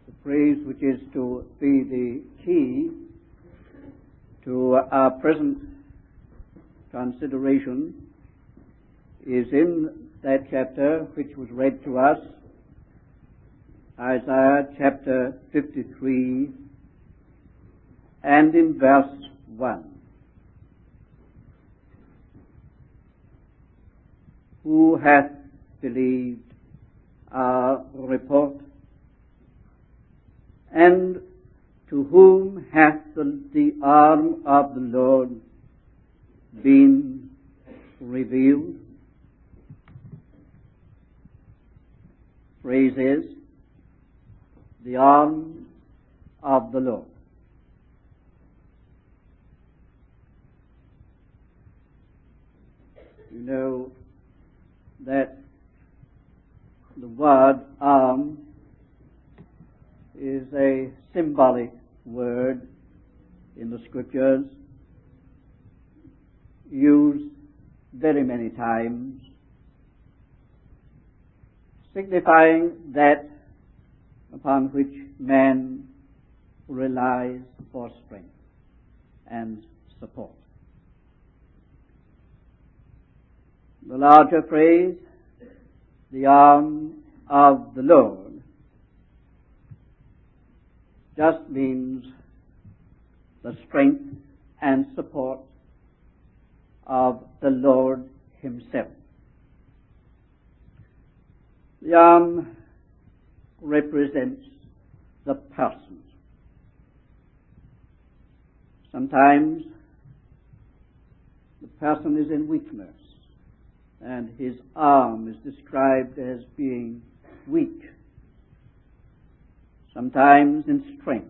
The phrase which is to be the key to our present consideration is in that chapter which was read to us, Isaiah chapter 53, and in verse 1. Who hath believed our report? And to whom hath the arm of the Lord been revealed? Phrase is, the arm of the Lord. You know that the word arm is a symbolic word in the Scriptures, used very many times, signifying that upon which man relies for strength and support. The larger phrase, the arm of the Lord, just means the strength and support of the Lord Himself. The arm represents the person. Sometimes the person is in weakness, and his arm is described as being weak. Sometimes in strength.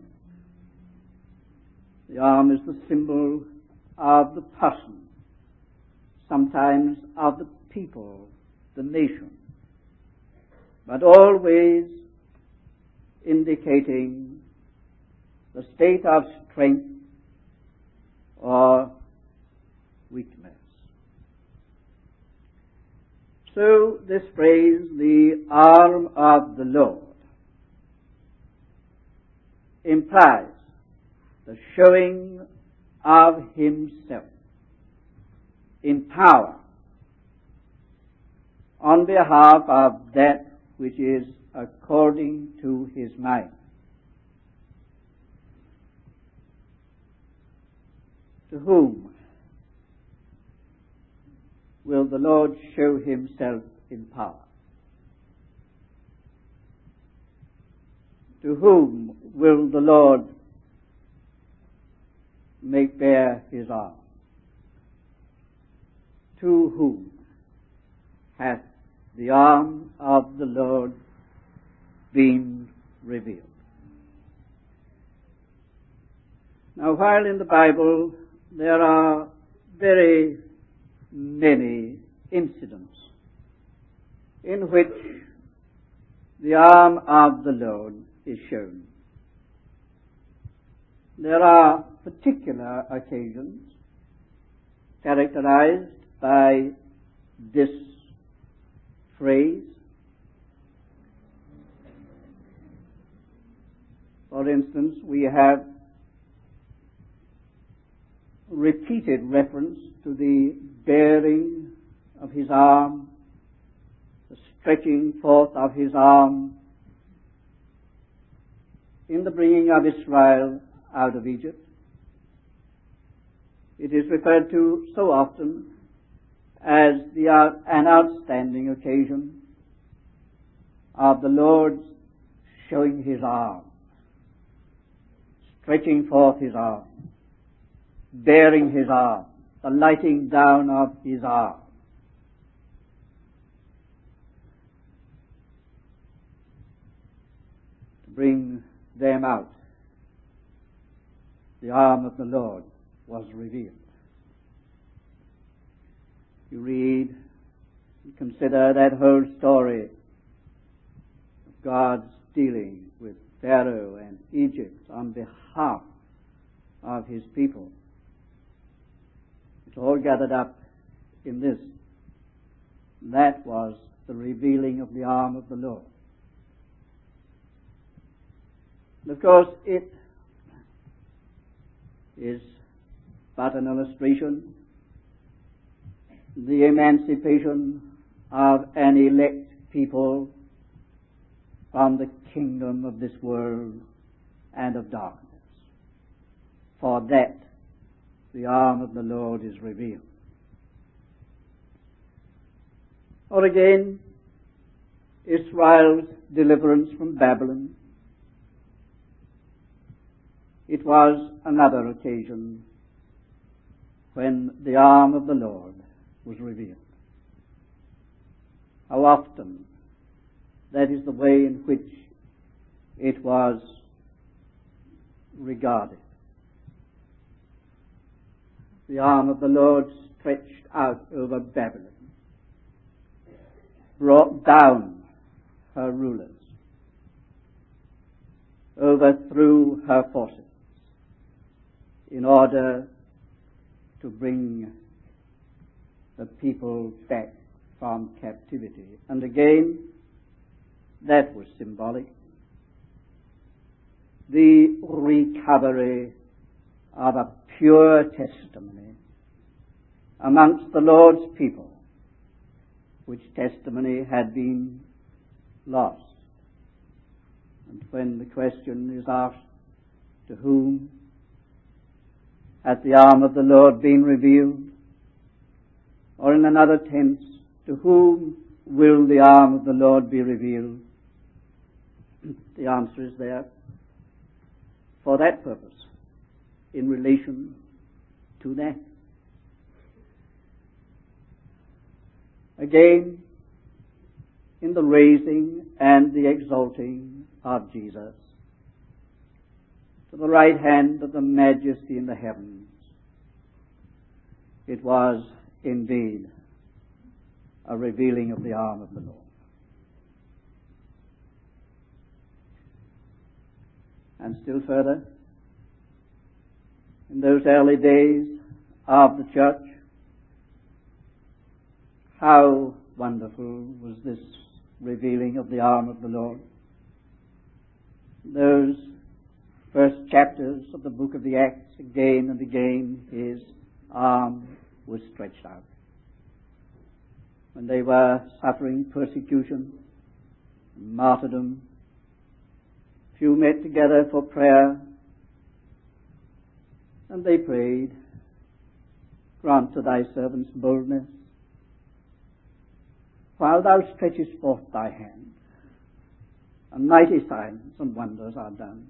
The arm is the symbol of the person, sometimes of the people, the nation, but always indicating the state of strength or weakness. So this phrase, the arm of the Lord, implies the showing of Himself in power on behalf of that which is according to His mind. To whom will the Lord show Himself in power? To whom will the Lord make bare His arm? To whom hath the arm of the Lord been revealed? Now, while in the Bible there are very many incidents in which the arm of the Lord is shown, there are particular occasions characterized by this phrase. For instance, we have repeated reference to the bearing of His arm, the stretching forth of His arm in the bringing of Israel out of Egypt. It is referred to so often as an outstanding occasion of the Lord's showing His arm, stretching forth His arm, bearing His arm, the lighting down of His arm. To bring them out, the arm of the Lord was revealed. You read and consider that whole story of God's dealing with Pharaoh and Egypt on behalf of His people. It's all gathered up in this. That was the revealing of the arm of the Lord. And of course, it is but an illustration. The emancipation of an elect people from the kingdom of this world and of darkness. For that the arm of the Lord is revealed. Or again, Israel's deliverance from Babylon. It was another occasion when the arm of the Lord was revealed. How often that is the way in which it was regarded. The arm of the Lord stretched out over Babylon, brought down her rulers, overthrew her forces in order to bring the people back from captivity. And again, that was symbolic. The recovery of a pure testimony amongst the Lord's people, which testimony had been lost. And when the question is asked, to whom has the arm of the Lord been revealed? Or in another tense, to whom will the arm of the Lord be revealed? The answer is there. For that purpose, in relation to that. Again, in the raising and the exalting of Jesus to the right hand of the Majesty in the heavens, it was indeed a revealing of the arm of the Lord. And still further, in those early days of the church, how wonderful was this revealing of the arm of the Lord. Those first chapters of the book of the Acts, again and again, his arm was stretched out. When they were suffering persecution, martyrdom, few met together for prayer, and they prayed, "Grant to thy servants boldness, while thou stretchest forth thy hand, and mighty signs and wonders are done."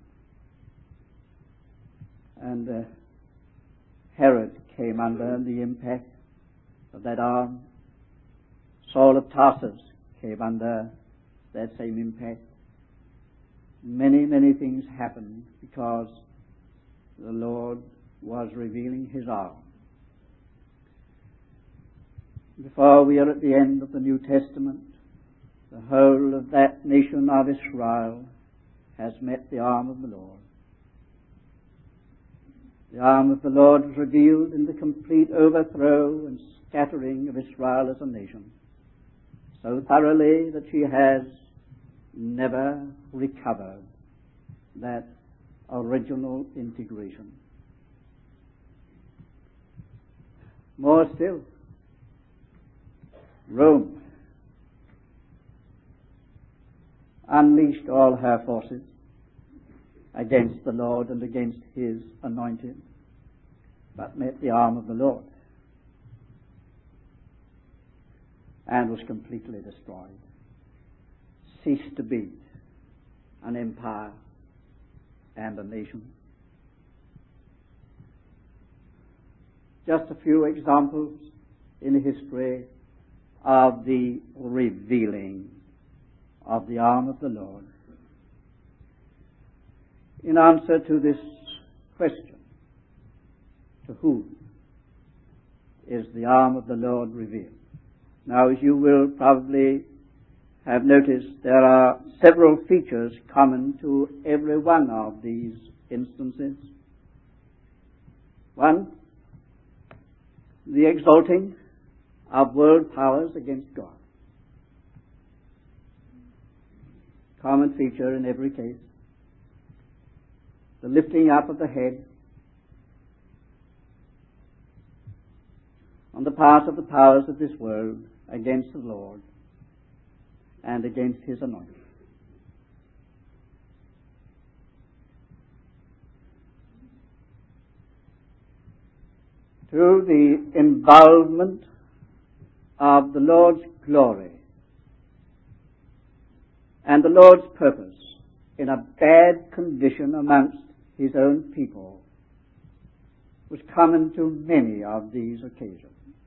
And Herod came under the impact of that arm. Saul of Tarsus came under that same impact. Many, many things happened because the Lord was revealing his arm. Before we are at the end of the New Testament, the whole of that nation of Israel has met the arm of the Lord. The arm of the Lord was revealed in the complete overthrow and scattering of Israel as a nation, so thoroughly that she has never recovered that original integration. More still, Rome unleashed all her forces against the Lord and against his anointed, but met the arm of the Lord and was completely destroyed, ceased to be an empire and a nation. Just a few examples in history of the revealing of the arm of the Lord. In answer to this question, to whom is the arm of the Lord revealed? Now, as you will probably have noticed, there are several features common to every one of these instances. One, the exalting of world powers against God. Common feature in every case. the lifting up of the head on the part of the powers of this world against the Lord and against his anointing. To the involvement of the Lord's glory and the Lord's purpose in a bad condition amongst his own people was common to many of these occasions.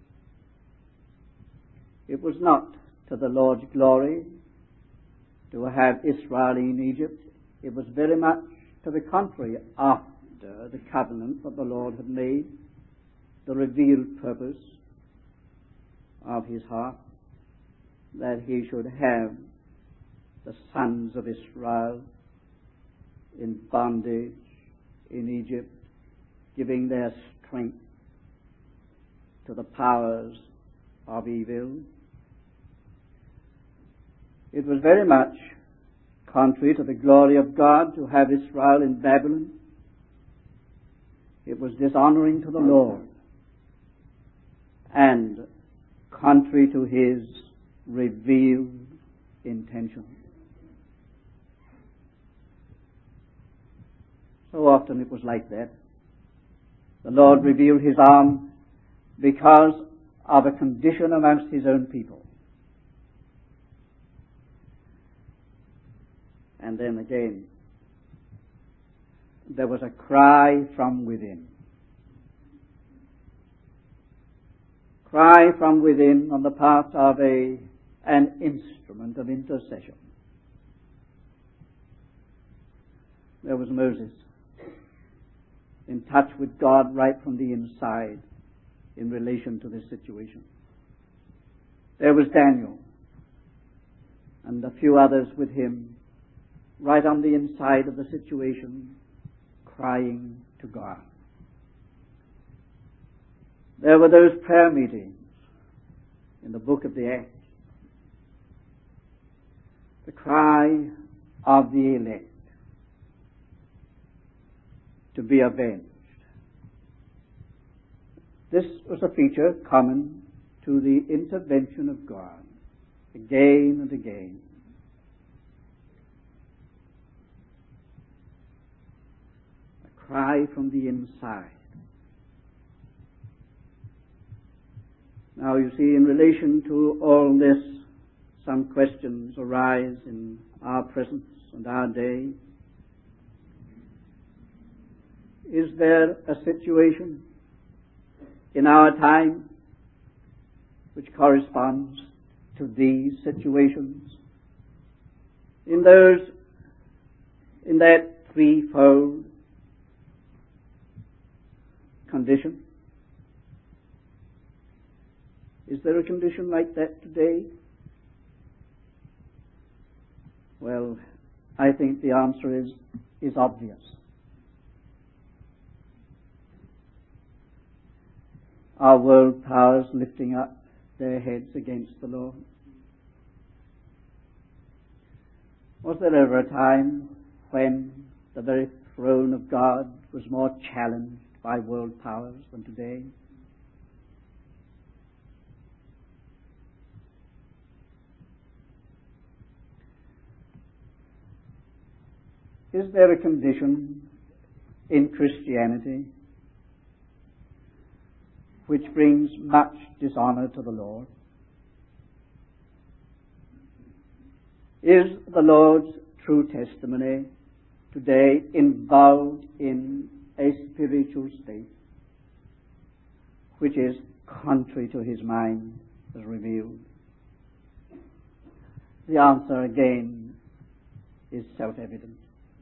It was not to the Lord's glory to have Israel in Egypt. It was very much to the contrary after the covenant that the Lord had made, the revealed purpose of his heart, that he should have the sons of Israel in bondage in Egypt, giving their strength to the powers of evil. It was very much contrary to the glory of God to have Israel in Babylon. It was dishonoring to the Lord and contrary to his revealed intention. So often it was like that. The Lord revealed his arm because of a condition amongst his own people. And then again, there was a cry from within. Cry from within on the part of an instrument of intercession. There was Moses, in touch with God right from the inside in relation to this situation. There was Daniel and a few others with him right on the inside of the situation, crying to God. There were those prayer meetings in the book of the Acts. The cry of the elect to be avenged. This was a feature common to the intervention of God again and again. A cry from the inside. Now you see, in relation to all this, some questions arise in our presence and our day. Is there a situation in our time which corresponds to these situations? In that threefold condition? Is there a condition like that today? Well, I think the answer is obvious. Are world powers lifting up their heads against the Lord? Was there ever a time when the very throne of God was more challenged by world powers than today? Is there a condition in Christianity which brings much dishonor to the Lord? Is the Lord's true testimony today involved in a spiritual state which is contrary to his mind as revealed? The answer again is self-evident.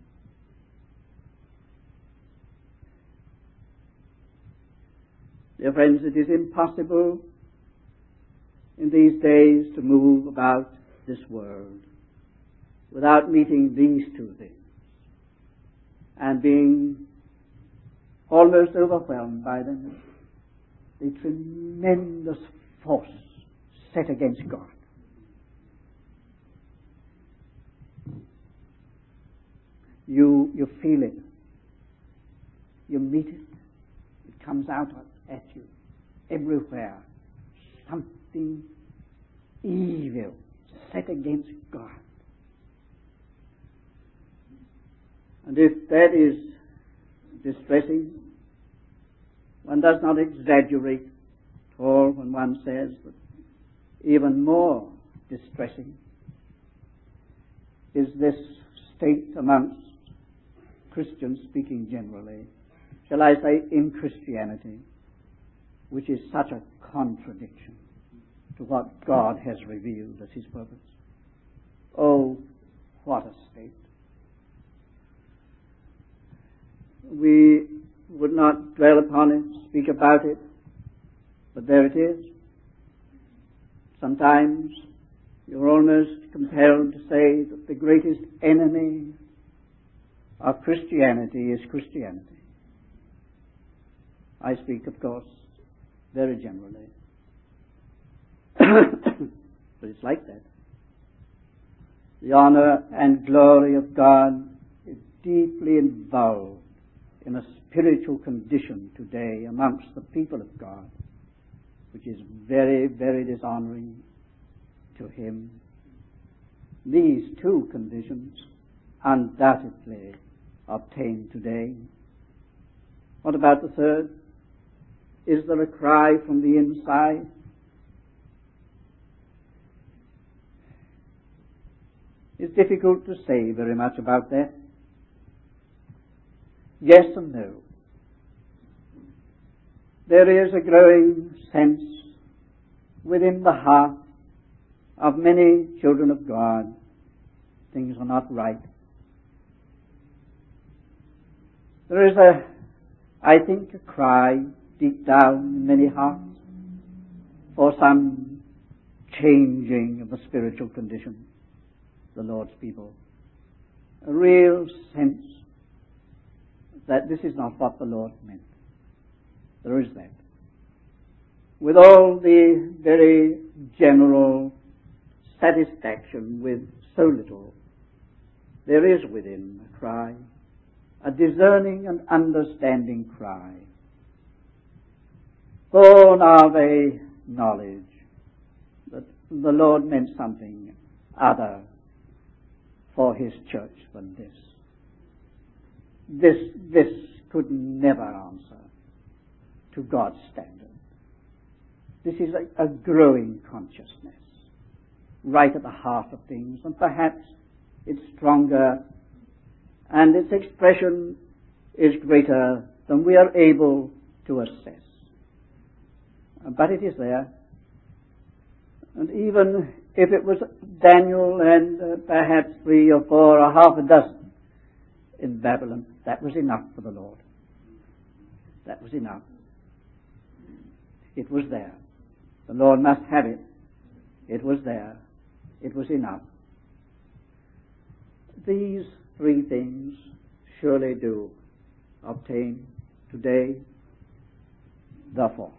Dear friends, it is impossible in these days to move about this world without meeting these two things and being almost overwhelmed by them. The tremendous force set against God. You feel it you meet it. It comes out at you everywhere. Something evil set against God. And if that is distressing, one does not exaggerate at all when one says that even more distressing is this state amongst Christians, speaking generally, shall I say in Christianity, which is such a contradiction to what God has revealed as His purpose. Oh, what a state. We would not dwell upon it, speak about it, but there it is. Sometimes you're almost compelled to say that the greatest enemy of Christianity is Christianity. I speak, of course, very generally. But it's like that. The honor and glory of God is deeply involved in a spiritual condition today amongst the people of God, which is very, very dishonoring to Him. These two conditions undoubtedly obtained today. What about the third? Is there a cry from the inside? It's difficult to say very much about that. Yes and no. There is a growing sense within the heart of many children of God, things are not right. There is I think, a cry deep down in many hearts for some changing of the spiritual condition of the Lord's people. A real sense that this is not what the Lord meant. There is that. With all the very general satisfaction with so little, there is within a cry, a discerning and understanding cry, born of a knowledge that the Lord meant something other for His church than this. This could never answer to God's standard. This is a growing consciousness right at the heart of things, and perhaps it's stronger and its expression is greater than we are able to assess. But it is there. And even if it was Daniel and perhaps 3 or 4 or half a dozen in Babylon, that was enough for the Lord. That was enough. It was there. The Lord must have it. It was there. It was enough. These 3 things surely do obtain today. Therefore,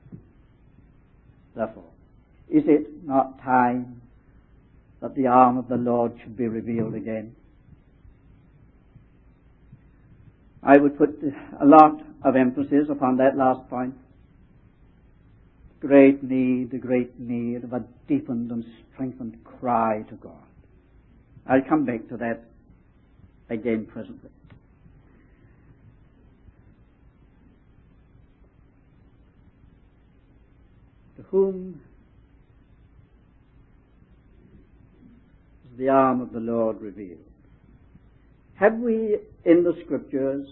is it not time that the arm of the Lord should be revealed again? I would put a lot of emphasis upon that last point. The great need of a deepened and strengthened cry to God. I'll come back to that again presently. To whom is the arm of the Lord revealed? Have we in the Scriptures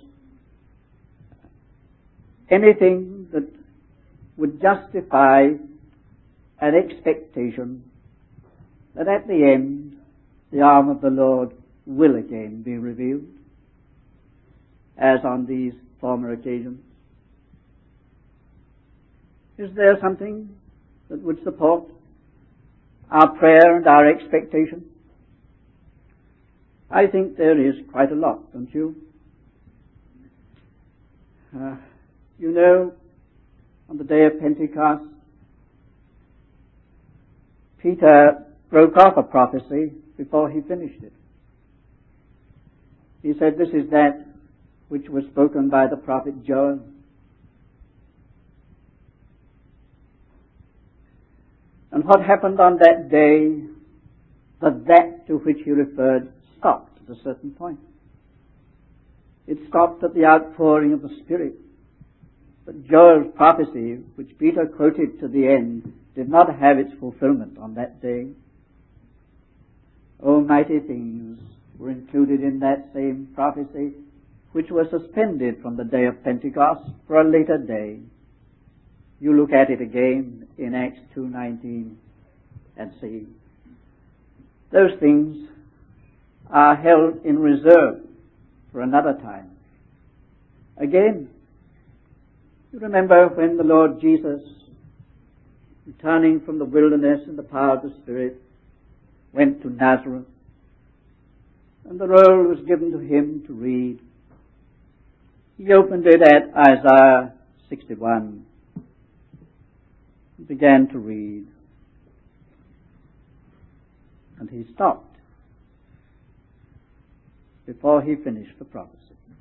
anything that would justify an expectation that at the end the arm of the Lord will again be revealed, as on these former occasions? Is there something that would support our prayer and our expectation? I think there is quite a lot, don't you? You know, on the day of Pentecost, Peter broke off a prophecy before he finished it. He said, "This is that which was spoken by the prophet Joel. And what happened on that day, that to which he referred stopped at a certain point. It stopped at the outpouring of the Spirit. But Joel's prophecy, which Peter quoted to the end, did not have its fulfillment on that day. Almighty things were included in that same prophecy, which was suspended from the day of Pentecost for a later day. You look at it again in Acts 2:19 and see. Those things are held in reserve for another time. Again, you remember when the Lord Jesus, returning from the wilderness in the power of the Spirit, went to Nazareth, and the roll was given to him to read. He opened it at Isaiah 61 and began to read. And he stopped before he finished the prophecy.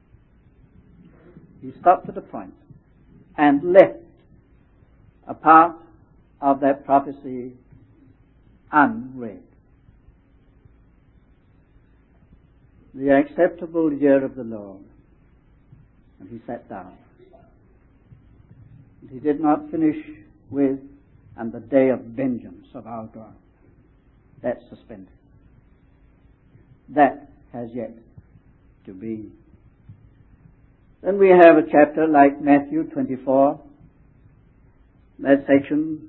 He stopped at a point and left a part of that prophecy unread. The acceptable year of the Lord. And he sat down. And he did not finish with, and the day of vengeance of our God. That's suspended. That has yet to be. Then we have a chapter like Matthew 24, that section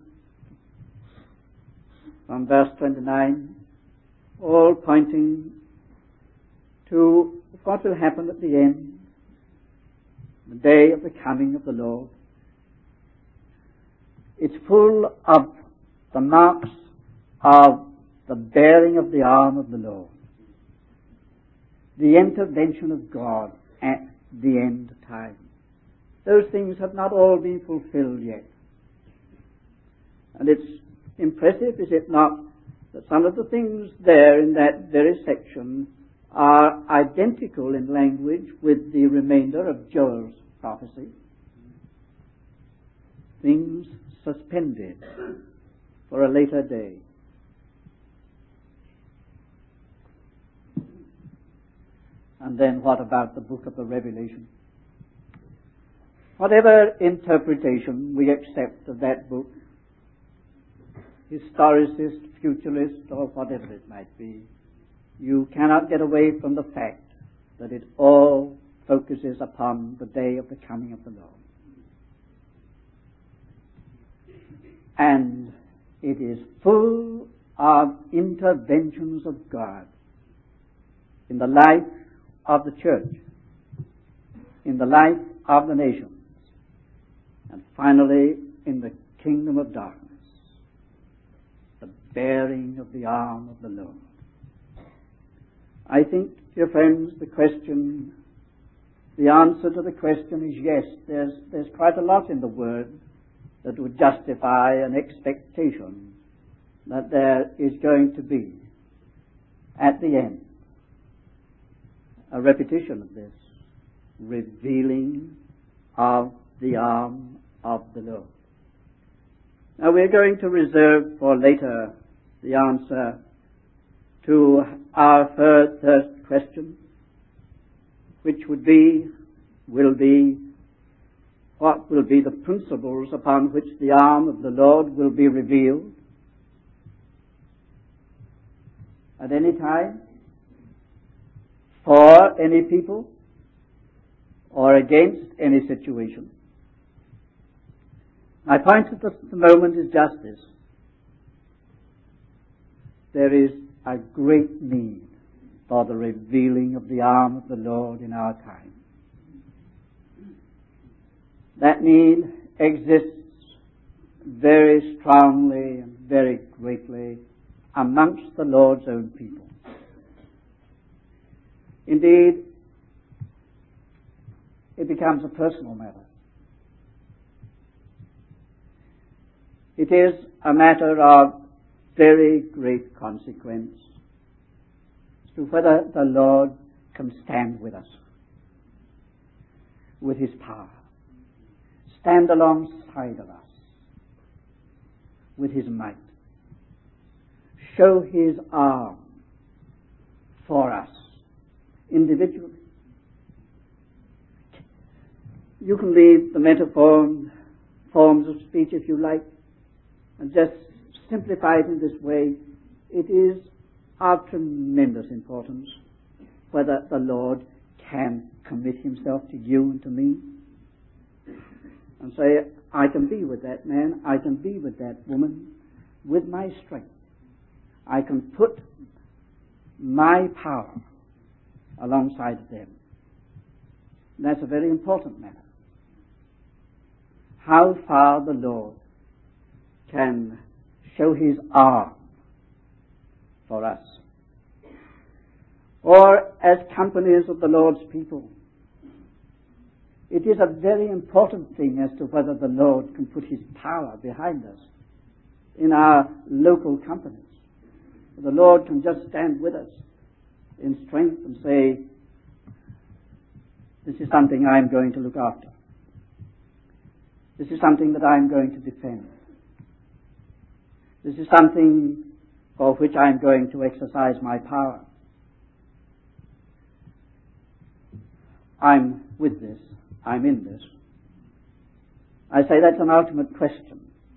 from verse 29, all pointing to what will happen at the end, the day of the coming of the Lord. It's full of the marks of the bearing of the arm of the Lord, the intervention of God at the end time. Those things have not all been fulfilled yet. And it's impressive, is it not, that some of the things there in that very section are identical in language with the remainder of Joel's prophecy. Things suspended for a later day. And then what about the book of the Revelation? Whatever interpretation we accept of that book, historicist, futurist, or whatever it might be, you cannot get away from the fact that it all focuses upon the day of the coming of the Lord. And it is full of interventions of God in the life of the church, in the life of the nations, and finally in the kingdom of darkness, the bearing of the arm of the Lord. I think, dear friends, the answer to the question is yes. There's quite a lot in the Word that would justify an expectation that there is going to be, at the end, a repetition of this revealing of the arm of the Lord. Now we're going to reserve for later the answer to our third question, which will be, what will be the principles upon which the arm of the Lord will be revealed at any time, for any people, or against any situation. My point at the moment is just this. There is a great need for the revealing of the arm of the Lord in our time. That need exists very strongly and very greatly amongst the Lord's own people. Indeed, it becomes a personal matter. It is a matter of very great consequence as to whether the Lord can stand with us. with his power. Stand alongside of us with his might. Show his arm for us individually. You can leave the metaphor forms of speech if you like and just simplify it in this way. It is of tremendous importance whether the Lord can commit himself to you and to me and say, I can be with that man, I can be with that woman with my strength. I can put my power alongside of them. And that's a very important matter. How far the Lord can show his arm for us. Or as companies of the Lord's people, it is a very important thing as to whether the Lord can put his power behind us in our local companies. The Lord can just stand with us in strength and say, this is something I'm going to look after. This is something that I'm going to defend. This is something for which I'm going to exercise my power. I'm with this. I'm in this. I say that's an ultimate question.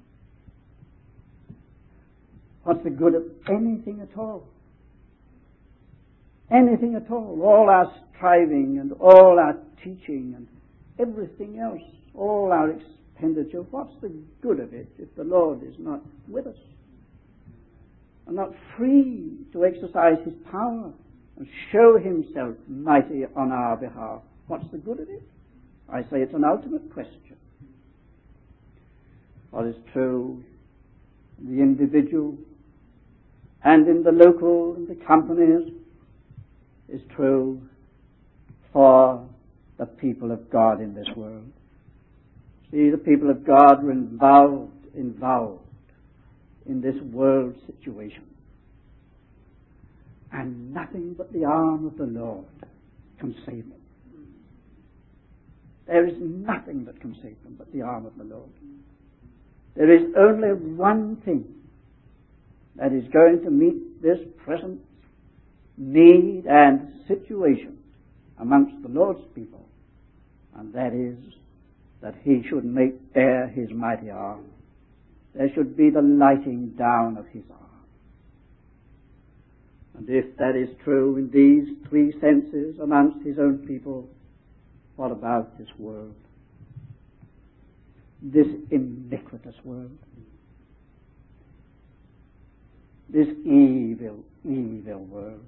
What's the good of anything at all? Anything at all. All our striving and all our teaching and everything else, all our expenditure, what's the good of it if the Lord is not with us? And not free to exercise his power and show himself mighty on our behalf. What's the good of it? I say it's an ultimate question. What is true in the individual and in the local and the companies is true for the people of God in this world. See, the people of God were involved in this world situation. And nothing but the arm of the Lord can save them. There is nothing that can save them but the arm of the Lord. There is only one thing that is going to meet this present need and situation amongst the Lord's people, and that is that he should make bare his mighty arm. There should be the lighting down of his arm. And if that is true in these three senses amongst his own people, what about this world? This iniquitous world. This evil, evil world.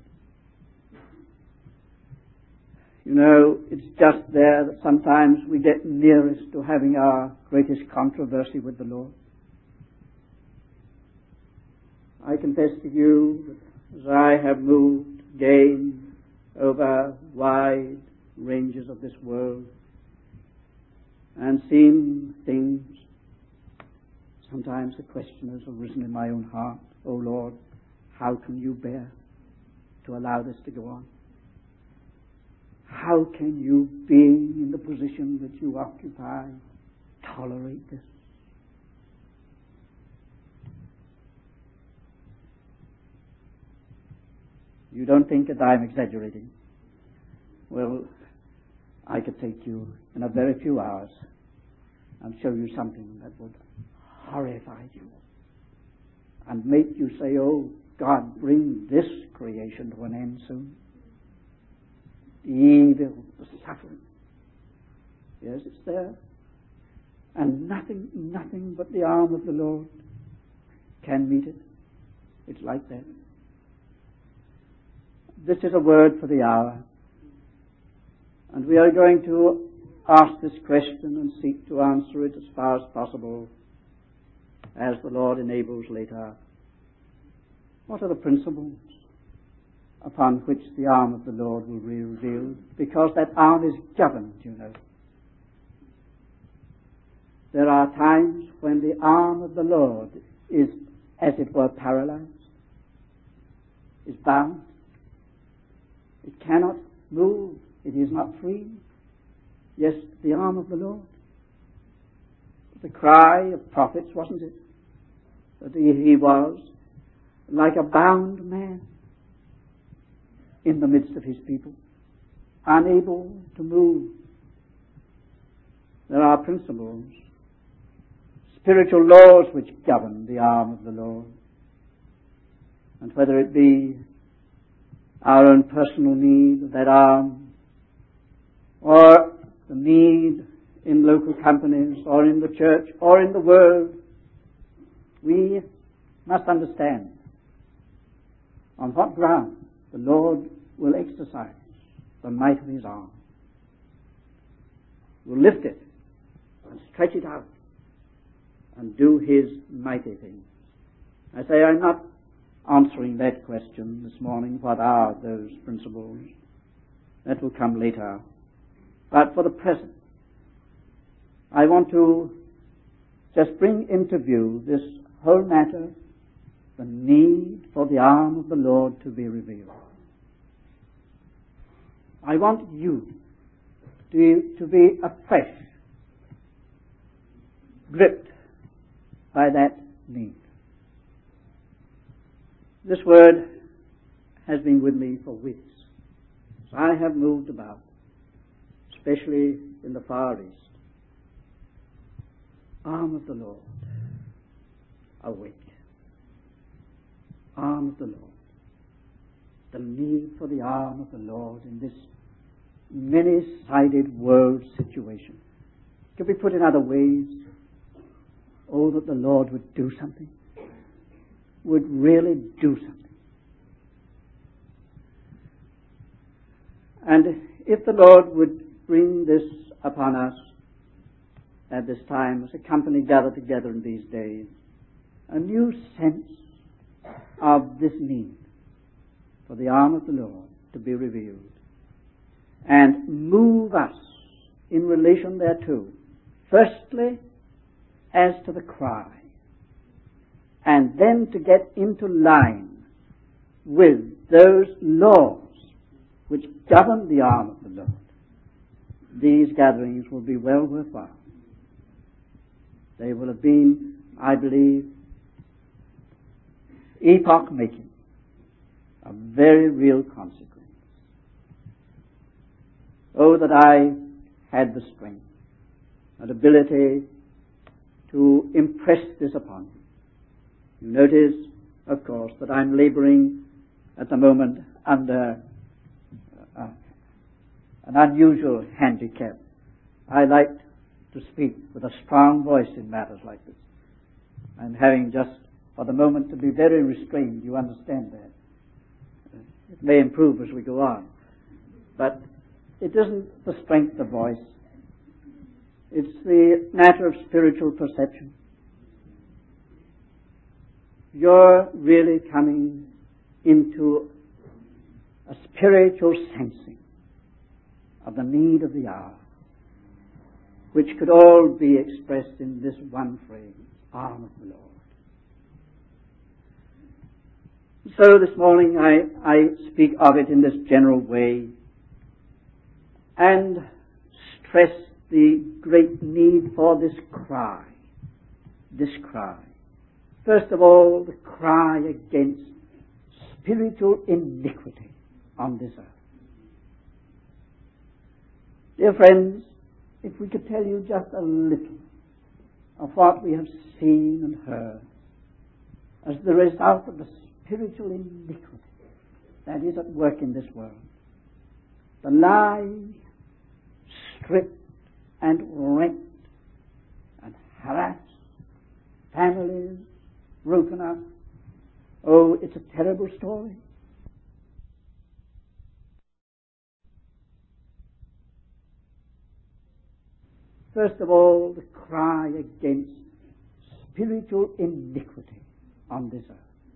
You know, it's just there that sometimes we get nearest to having our greatest controversy with the Lord. I confess to you that as I have moved again over wide ranges of this world and seen things, sometimes the question has arisen in my own heart, oh Lord, how can you bear to allow this to go on? How can you, being in the position that you occupy, tolerate this? You don't think that I'm exaggerating? Well, I could take you in a very few hours and show you something that would horrify you and make you say, oh, God, bring this creation to an end soon. The evil, the suffering. Yes, it's there. And nothing but the arm of the Lord can meet it. It's like that. This is a word for the hour. And we are going to ask this question and seek to answer it as far as possible as the Lord enables later. What are the principles upon which the arm of the Lord will be revealed? Because that arm is governed, you know. There are times when the arm of the Lord is, as it were, paralyzed, is bound. It cannot move. It is not free. Yes, the arm of the Lord. The cry of prophets, wasn't it? That he was like a bound man in the midst of his people, unable to move. There are principles, spiritual laws which govern the arm of the Lord. And whether it be our own personal need of that arm, or the need in local companies, or in the church, or in the world, we must understand on what ground the Lord will exercise the might of his arm. Will lift it and stretch it out and do his mighty things. I say I'm not answering that question this morning. What are those principles? That will come later. But for the present, I want to just bring into view this whole matter, the need for the arm of the Lord to be revealed. I want you to be afresh gripped by that need. This word has been with me for weeks. So I have moved about, especially in the Far East. Arm of the Lord, awake. Arm of the Lord. The need for the arm of the Lord in this many-sided world situation. Could be put in other ways. Oh, that the Lord would do something. Would really do something. And if the Lord would bring this upon us at this time, as a company gathered together in these days, a new sense of this need for the arm of the Lord to be revealed, and move us in relation thereto, firstly as to the cry, and then to get into line with those laws which govern the arm of the Lord. These gatherings will be well worthwhile. They will have been, I believe, epoch-making, a very real consequence. Oh, that I had the strength and ability to impress this upon you. You notice, of course, that I'm laboring at the moment under an unusual handicap. I like to speak with a strong voice in matters like this. I'm having just, for the moment, to be very restrained. You understand that. It may improve as we go on. But it isn't the strength of voice. It's the matter of spiritual perception. You're really coming into a spiritual sensing of the need of the hour, which could all be expressed in this one phrase, arm of the Lord. So this morning I speak of it in this general way and stress the great need for this cry. This cry. First of all, the cry against spiritual iniquity on this earth. Dear friends, if we could tell you just a little of what we have seen and heard as the result of the spiritual iniquity that is at work in this world. The lie, stripped and rent and harassed, families broken up. Oh, it's a terrible story. First of all, the cry against spiritual iniquity on this earth.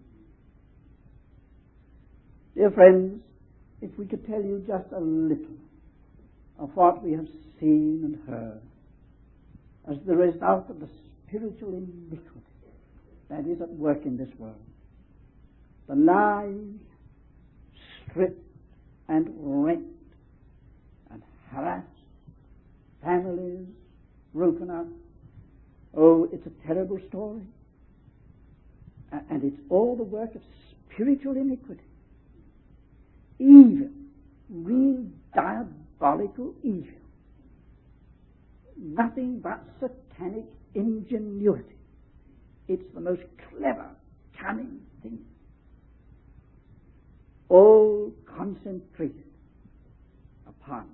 Dear friends, if we could tell you just a little of what we have seen and heard as the result of the spiritual iniquity that is at work in this world. The lie, stripped and rent and harassed, broken up. Oh, it's a terrible story. And it's all the work of spiritual iniquity. Evil. Real diabolical evil. Nothing but satanic ingenuity. It's the most clever, cunning thing. All concentrated upon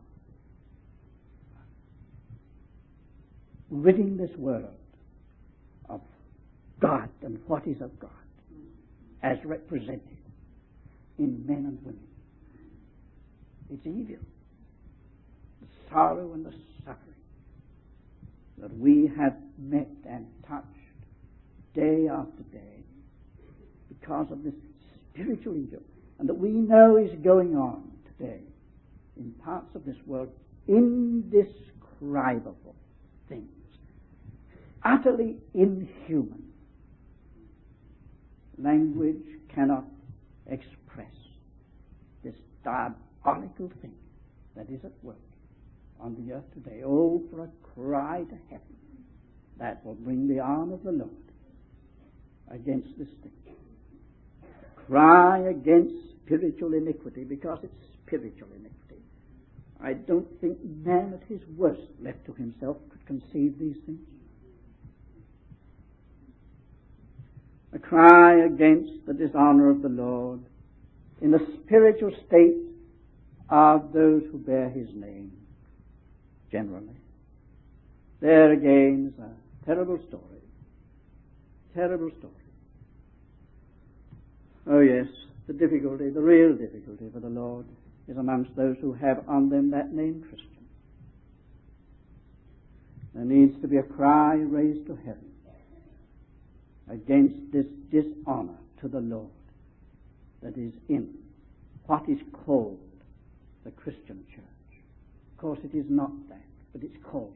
ridding this world of God and what is of God as represented in men and women. It's evil. The sorrow and the suffering that we have met and touched day after day because of this spiritual evil, and that we know is going on today in parts of this world, indescribable things, utterly inhuman. Language cannot express this diabolical thing that is at work on the earth today. Oh, for a cry to heaven that will bring the arm of the Lord against this thing. Cry against spiritual iniquity, because it's spiritual iniquity. I don't think man at his worst, left to himself, could conceive these things. A cry against the dishonor of the Lord in the spiritual state of those who bear his name, generally. There again is a terrible story. Terrible story. Oh yes, the difficulty, the real difficulty for the Lord is amongst those who have on them that name Christian. There needs to be a cry raised to heaven against this dishonor to the Lord that is in what is called the Christian church. Of course, it is not that, but it's called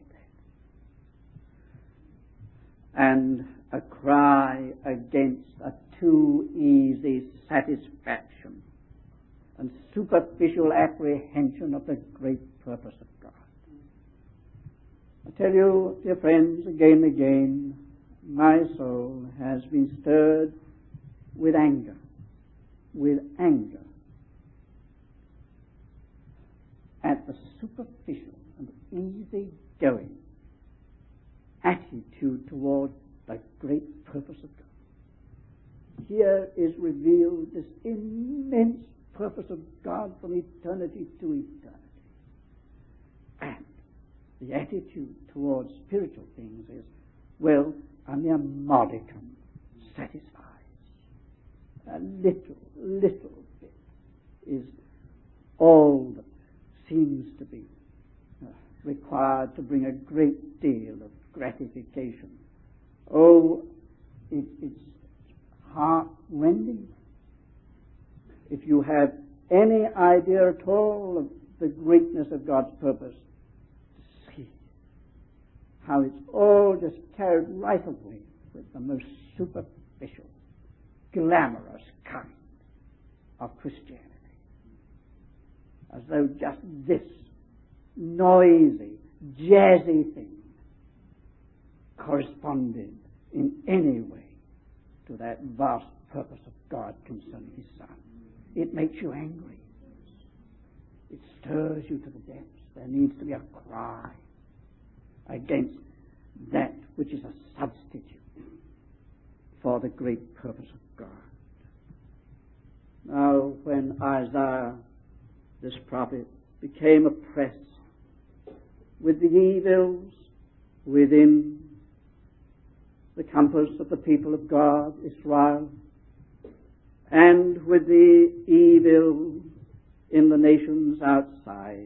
that. And a cry against a too easy satisfaction and superficial apprehension of the great purpose of God. I tell you, dear friends, again and again, my soul has been stirred with anger at the superficial and easy-going attitude toward the great purpose of God. Here is revealed this immense purpose of God from eternity to eternity. And the attitude towards spiritual things is, well, a mere modicum satisfies. A little bit is all that seems to be required to bring a great deal of gratification. Oh, it's heart-rending. If you have any idea at all of the greatness of God's purpose, to see how it's all just carried right away with the most superficial, glamorous kind of Christianity. As though just this noisy, jazzy thing corresponded in any way to that vast purpose of God concerning His Son. It makes you angry. It stirs you to the depths. There needs to be a cry against that which is a substitute for the great purpose of God. Now, when Isaiah, this prophet, became oppressed with the evils within the compass of the people of God, Israel, and with the evil in the nations outside,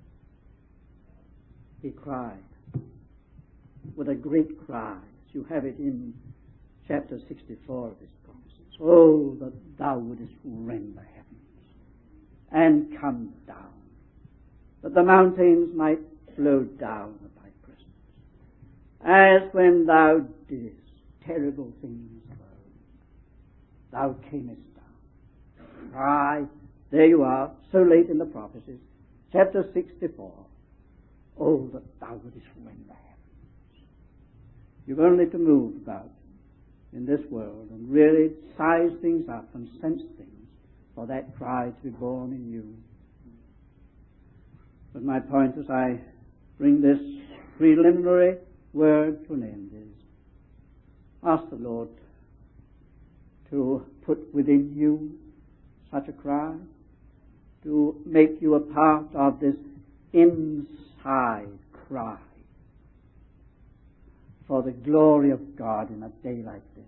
he cried with a great cry. You have it in chapter 64 of his prophecies. Oh, that thou wouldest rend the heavens and come down, that the mountains might flow down at thy presence. As when thou didst terrible things of old, thou camest down. Cry, there you are, so late in the prophecies, chapter 64. Oh, that thou wouldest rend the heavens You've only to move about in this world and really size things up and sense things for that cry to be born in you. But my point as I bring this preliminary word to an end is, ask the Lord to put within you such a cry, to make you a part of this inside cry for the glory of God in a day like this.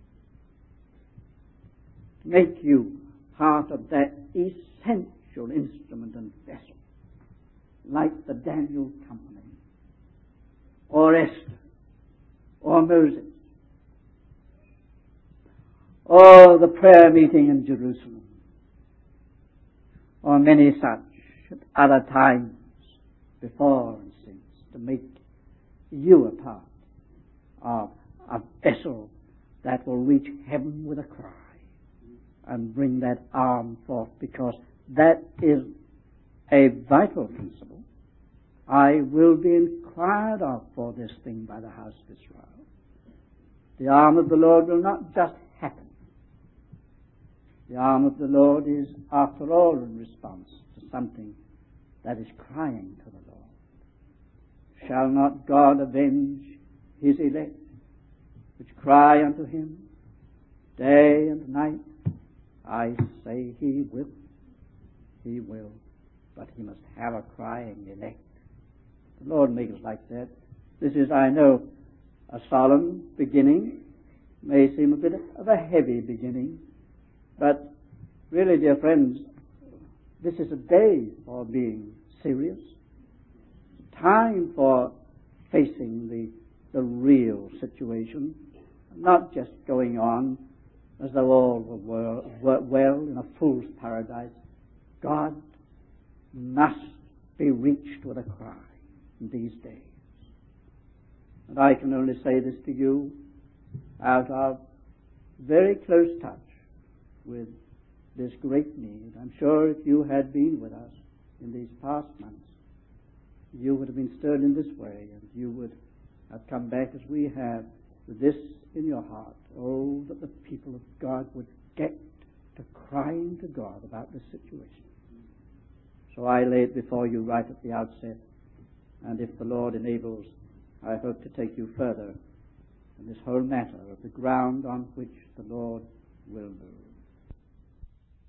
To make you part of that essential instrument and vessel, like the Daniel company, or Esther, or Moses, or the prayer meeting in Jerusalem, or many such at other times before and since, to make you a part of a vessel that will reach heaven with a cry and bring that arm forth, because that is a vital principle. I will be inquired of for this thing by the house of Israel. The arm of the Lord will not just happen. The arm of the Lord is, after all, in response to something that is crying to the Lord. Shall not God avenge his elect, which cry unto him day and night? I say he will. He will. But he must have a crying elect. The Lord makes us like that. This is, I know, a solemn beginning. May seem a bit of a heavy beginning. But really, dear friends, this is a day for being serious. Time for facing the real situation. Not just going on as though all were well in a fool's paradise. God must be reached with a cry in these days. And I can only say this to you out of very close touch with this great need. I'm sure if you had been with us in these past months, you would have been stirred in this way, and you would have come back as we have with this in your heart. Oh, that the people of God would get to crying to God about this situation. So I lay it before you right at the outset, and if the Lord enables, I hope to take you further in this whole matter of the ground on which the Lord will move.